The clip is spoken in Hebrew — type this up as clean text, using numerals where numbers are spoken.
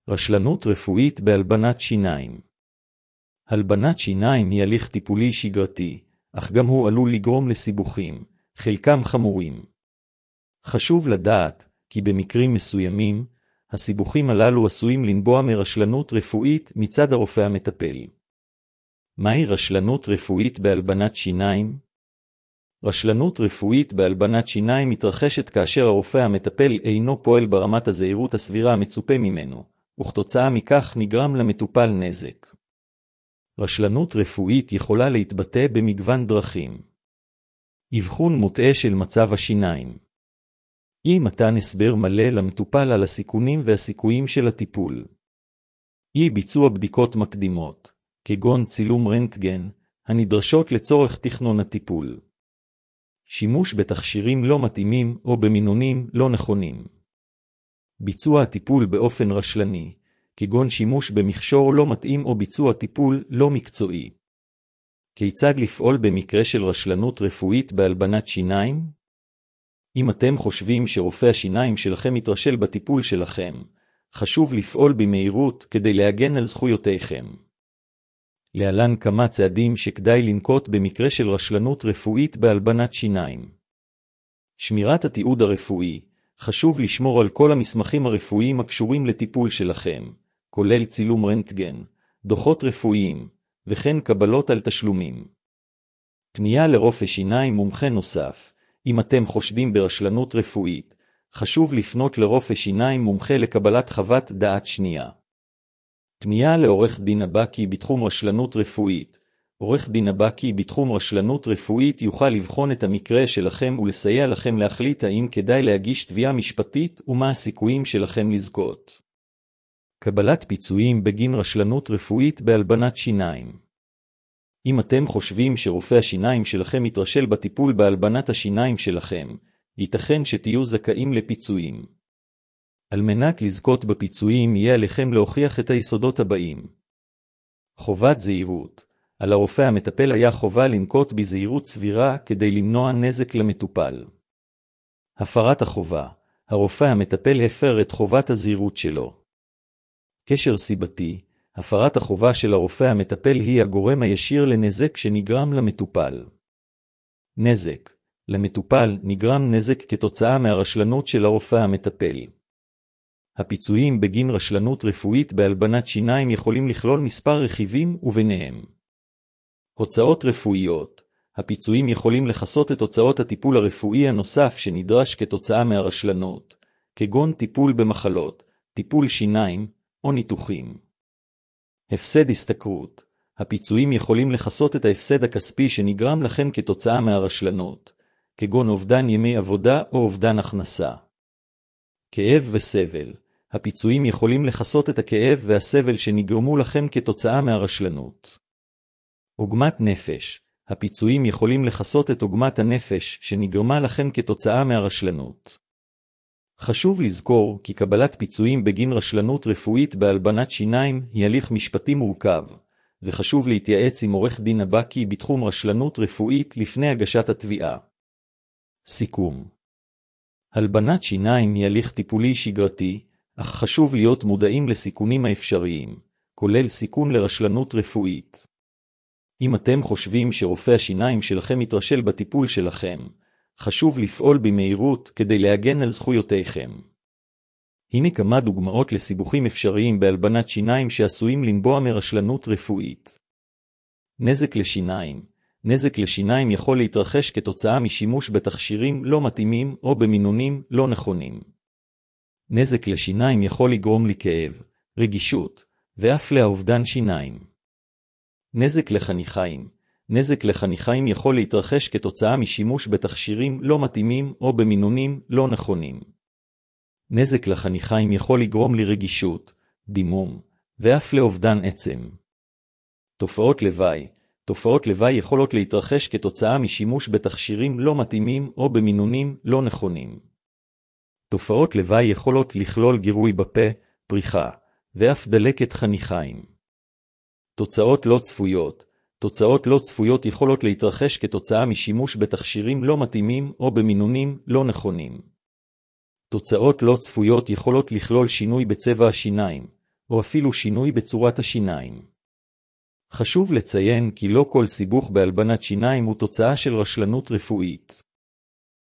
רשלנות רפואית בהלבנת שיניים. הלבנת שיניים היא הליך טיפולי שגרתי, אך גם הוא עלול לגרום לסיבוכים, חלקם חמורים. חשוב לדעת כי במקרים מסוימים, הסיבוכים הללו עשויים לנבוע מרשלנות רפואית מצד הרופא המטפל. מהי רשלנות רפואית בהלבנת שיניים? רשלנות רפואית בהלבנת שיניים מתרחשת כאשר הרופא המטפל אינו פועל ברמת הזהירות הסבירה המצופה ממנו, וכתוצאה מכך נגרם למטופל נזק. רשלנות רפואית יכולה להתבטא במגוון דרכים. אבחון מוטעה של מצב השיניים. אי מתן הסבר מלא למטופל על הסיכונים והסיכויים של הטיפול. אי ביצוע בדיקות מקדימות, כגון צילום רנטגן, הנדרשות לצורך תכנון הטיפול. שימוש בתכשירים לא מתאימים או במינונים לא נכונים. ביצוע הטיפול באופן רשלני, כגון שימוש במכשור לא מתאים או ביצוע טיפול לא מקצועי. כיצד לפעול במקרה של רשלנות רפואית בהלבנת שיניים? אם אתם חושבים שרופא השיניים שלכם יתרשל בטיפול שלכם, חשוב לפעול במהירות כדי להגן על זכויותיכם. להלן כמה צעדים שכדאי לנקוט במקרה של רשלנות רפואית בהלבנת שיניים. שמירת התיעוד הרפואי. חשוב לשמור על כל המסמכים הרפואיים הקשורים לטיפול שלכם, כולל צילום רנטגן, דוחות רפואיים, וכן קבלות על תשלומים. פנייה לרופא שיניים מומחה נוסף. אם אתם חושדים ברשלנות רפואית, חשוב לפנות לרופא שיניים מומחה לקבלת חוות דעת שנייה. פנייה לעורך דין הבקי בתחום רשלנות רפואית. עורך דין הבקי בתחום רשלנות רפואית יוכל לבחון את המקרה שלכם ולסייע לכם להחליט האם כדאי להגיש תביעה משפטית ומה הסיכויים שלכם לזכות. קבלת פיצויים בגין רשלנות רפואית בהלבנת שיניים. אם אתם חושבים שרופא השיניים שלכם יתרשל בטיפול בהלבנת השיניים שלכם, ייתכן שתהיו זכאים לפיצויים. על מנת לזכות בפיצויים יהיה עליכם להוכיח את היסודות הבאים. חובת זהירות. על הרופא המטפל היה חובה לנקוט בזהירות סבירה כדי למנוע נזק למטופל. הפרת החובה. הרופא המטפל הפר את חובת הזהירות שלו. קשר סיבתי. הפרת החובה של הרופא המטפל היא הגורם הישיר לנזק שנגרם למטופל. נזק. למטופל נגרם נזק כתוצאה מהרשלנות של הרופא המטפל. הפיצויים בגין רשלנות רפואית בהלבנת שיניים יכולים לכלול מספר רכיבים וביניהם. הוצאות רפואיות. הפיצויים יכולים לכסות את הוצאות הטיפול הרפואי הנוסף שנדרש כתוצאה מהרשלנות, כגון טיפול במחלות, טיפול שיניים או ניתוחים. הפסד השתכרות. הפיצויים יכולים לכסות את ההפסד הכספי שנגרם לכם כתוצאה מהרשלנות, כגון אובדן ימי עבודה או אובדן הכנסה. כאב וסבל. הפיצויים יכולים לכסות את הכאב והסבל שנגרמו לכם כתוצאה מהרשלנות. עוגמת נפש. הפיצויים יכולים לכסות את עוגמת הנפש שנגרמה לכם כתוצאה מהרשלנות. חשוב לזכור כי קבלת פיצויים בגין רשלנות רפואית בהלבנת שיניים היא הליך משפטי מורכב, וחשוב להתייעץ עם עורך דין הבקי בתחום רשלנות רפואית לפני הגשת התביעה. סיכום. הלבנת שיניים היא הליך טיפולי שגרתי, אך חשוב להיות מודעים לסיכונים האפשריים, כולל סיכון לרשלנות רפואית. אם אתם חושבים שרופא השיניים שלכם יתרשל בטיפול שלכם, חשוב לפעול במהירות כדי להגן על זכויותיכם. הנה כמה דוגמאות לסיבוכים אפשריים בהלבנת שיניים שעשויים לנבוע מרשלנות רפואית. נזק לשיניים. נזק לשיניים יכול להתרחש כתוצאה משימוש בתכשירים לא מתאימים או במינונים לא נכונים. נזק לשיניים יכול לגרום לכאב, רגישות, ואף לאובדן שיניים. נזק לחניכיים. נזק לחניכיים יכול להתרחש כתוצאה משימוש בתכשירים לא מתאימים או במינונים לא נכונים. נזק לחניכיים יכול לגרום לרגישות, דימום, ואף לאובדן עצם. תופעות לוואי. תופעות לוואי יכולות להתרחש כתוצאה משימוש בתכשירים לא מתאימים או במינונים לא נכונים. תופעות לוואי יכולות לכלול גירוי בפה, פריחה, ואף דלקת חניכיים. תוצאות לא צפויות. תוצאות לא צפויות יכולות להתרחש כתוצאה משימוש בתכשירים לא מתאימים או במינונים לא נכונים. תוצאות לא צפויות יכולות לכלול שינוי בצבע השיניים, או אפילו שינוי בצורת השיניים. חשוב לציין כי לא כל סיבוך בהלבנת שיניים הוא תוצאה של רשלנות רפואית.